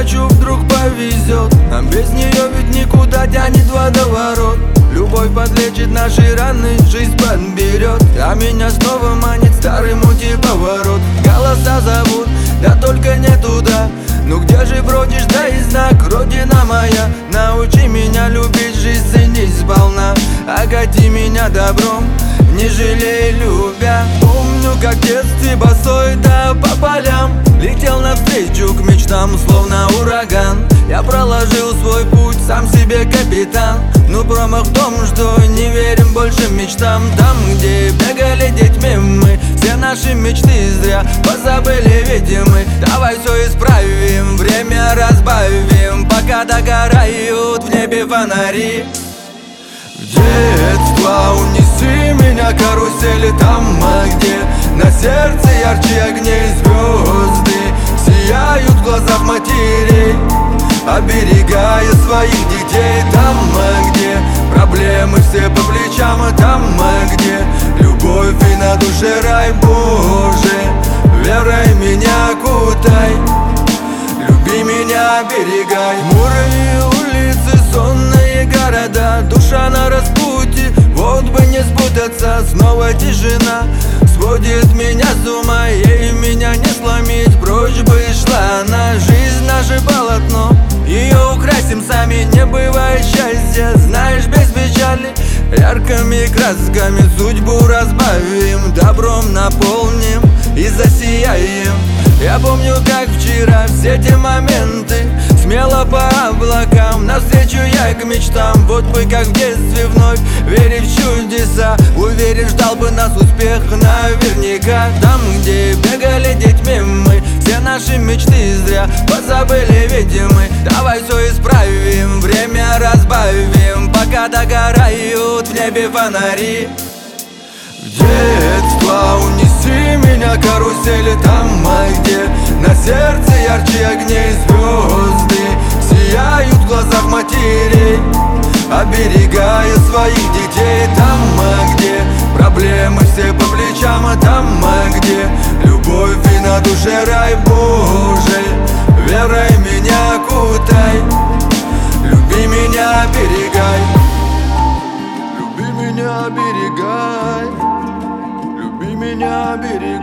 ночью вдруг повезет. Нам без нее ведь никуда тянет водоворот. Любовь подлечит наши раны, жизнь подберет. А меня снова манит старый мутий поворот. Голоса зовут, да только не туда. Ну где же бродишь, да и знак, родина моя. Научи меня любить жизнь, ценить сполна. Окати меня добром, не жалей любя. Помню, как в детстве босой, да по полям летел навстречу к мечтам, словно ураган. Я проложил свой путь, сам себе капитан. Но промах в том, что не верим больше мечтам. Там, где бегали детьми мы, все наши мечты зря позабыли, видимы. Давай все исправим, время разбавим, пока догорают в небе фонари. В детство унеси меня, карусели, там, где на сердце ярче огней звезды сияют в глазах матерей, оберегая своих детей. Там, где проблемы все по плечам, там, где любовь и на душе рай. Боже, верой меня окутай, люби меня, оберегай. Хмурые улицы, сонные города, душа на распутье, вот бы не спутаться. Снова тишина сводит меня с ума, ей меня не сломить, прочь бы шла она. Жизнь наше полотно, ее украсим сами, не бывает счастья, знаешь, без печали. Яркими красками судьбу разбавим, добром наполним и засияем. Я помню, как вчера все те моменты, смело по облакам, навстречу я к мечтам. Вот бы как в детстве вновь верить в чудеса, уверен, ждал бы нас успех наверняка. Там, где бегали детьми мы, все наши мечты зря позабыли, видимы. Давай все исправим, время разбавим, пока догорают в небе фонари. В детство унеси меня, карусели, там, где на сердце ярче огней звезды сияют в глазах матерей, оберегая своих детей. Там, где проблемы все по плечам, там, где любовь и на душе рай. Боже, верой меня окутай, люби меня, оберегай, люби меня, оберегай, люби меня, оберегай.